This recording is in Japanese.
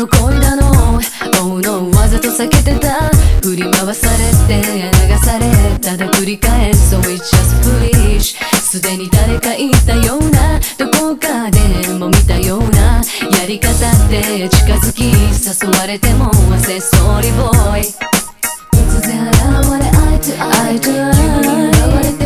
の恋だの Oh no わざと避けてた振り回されて流されただ繰り返す So it's just foolish すでに誰か言ったようなどこかでも見たようなやり方って近づき誘われても忘れそうにボーイ突然現れ eye to eye 急に現れて